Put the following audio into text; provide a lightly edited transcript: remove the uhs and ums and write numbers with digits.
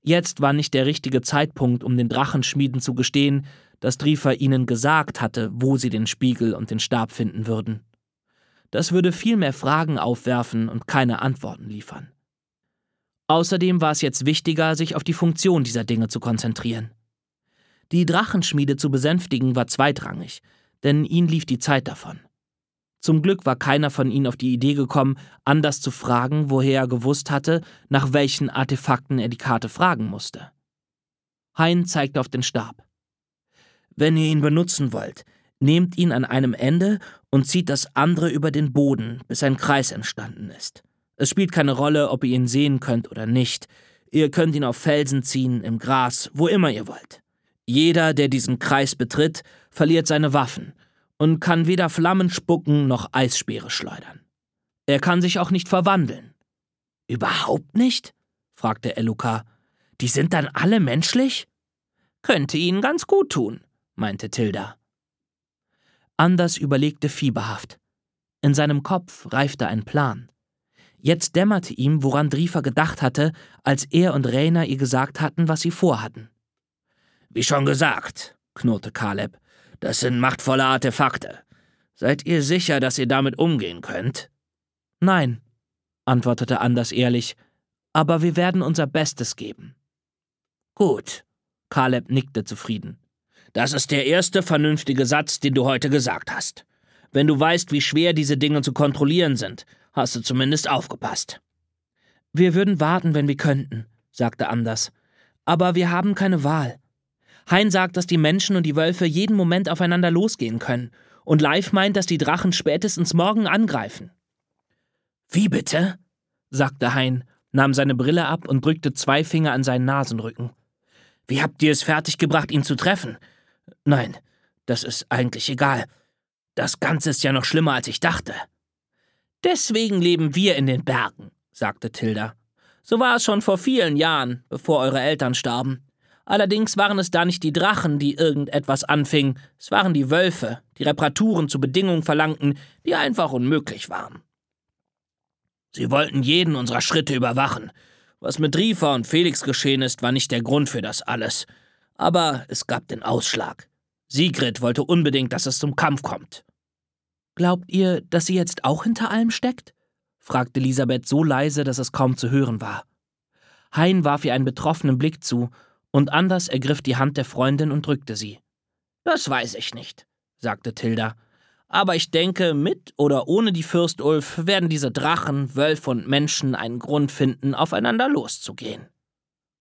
Jetzt war nicht der richtige Zeitpunkt, um den Drachenschmieden zu gestehen, dass Drifa ihnen gesagt hatte, wo sie den Spiegel und den Stab finden würden. Das würde viel mehr Fragen aufwerfen und keine Antworten liefern. Außerdem war es jetzt wichtiger, sich auf die Funktion dieser Dinge zu konzentrieren. Die Drachenschmiede zu besänftigen war zweitrangig, denn ihnen lief die Zeit davon. Zum Glück war keiner von ihnen auf die Idee gekommen, Anders zu fragen, woher er gewusst hatte, nach welchen Artefakten er die Karte fragen musste. Hein zeigte auf den Stab. »Wenn ihr ihn benutzen wollt, nehmt ihn an einem Ende und zieht das andere über den Boden, bis ein Kreis entstanden ist. Es spielt keine Rolle, ob ihr ihn sehen könnt oder nicht. Ihr könnt ihn auf Felsen ziehen, im Gras, wo immer ihr wollt. Jeder, der diesen Kreis betritt, verliert seine Waffen und kann weder Flammen spucken noch Eisspeere schleudern. Er kann sich auch nicht verwandeln.« »Überhaupt nicht?« fragte Elluka. »Die sind dann alle menschlich?« »Könnte ihnen ganz gut tun«, meinte Tilda. Anders überlegte fieberhaft. In seinem Kopf reifte ein Plan. Jetzt dämmerte ihm, woran Drifa gedacht hatte, als er und Rayna ihr gesagt hatten, was sie vorhatten. »Wie schon gesagt«, knurrte Caleb, »das sind machtvolle Artefakte. Seid ihr sicher, dass ihr damit umgehen könnt?« »Nein«, antwortete Anders ehrlich, »aber wir werden unser Bestes geben.« »Gut«, Caleb nickte zufrieden. »Das ist der erste vernünftige Satz, den du heute gesagt hast. Wenn du weißt, wie schwer diese Dinge zu kontrollieren sind, hast du zumindest aufgepasst.« »Wir würden warten, wenn wir könnten«, sagte Anders. »Aber wir haben keine Wahl. Hein sagt, dass die Menschen und die Wölfe jeden Moment aufeinander losgehen können. Und Leif meint, dass die Drachen spätestens morgen angreifen.« »Wie bitte?«, sagte Hein, nahm seine Brille ab und drückte 2 Finger an seinen Nasenrücken. »Wie habt ihr es fertiggebracht, ihn zu treffen?« »Nein, das ist eigentlich egal. Das Ganze ist ja noch schlimmer, als ich dachte.« »Deswegen leben wir in den Bergen«, sagte Tilda. »So war es schon vor vielen Jahren, bevor eure Eltern starben. Allerdings waren es da nicht die Drachen, die irgendetwas anfingen, es waren die Wölfe, die Reparaturen zu Bedingungen verlangten, die einfach unmöglich waren. Sie wollten jeden unserer Schritte überwachen. Was mit Drifa und Felix geschehen ist, war nicht der Grund für das alles. Aber es gab den Ausschlag. Sigrid wollte unbedingt, dass es zum Kampf kommt.« »Glaubt ihr, dass sie jetzt auch hinter allem steckt?« fragte Elisabeth so leise, dass es kaum zu hören war. Hein warf ihr einen betroffenen Blick zu, und Anders ergriff die Hand der Freundin und drückte sie. »Das weiß ich nicht«, sagte Tilda. »Aber ich denke, mit oder ohne die Fürstulf werden diese Drachen, Wölfe und Menschen einen Grund finden, aufeinander loszugehen.«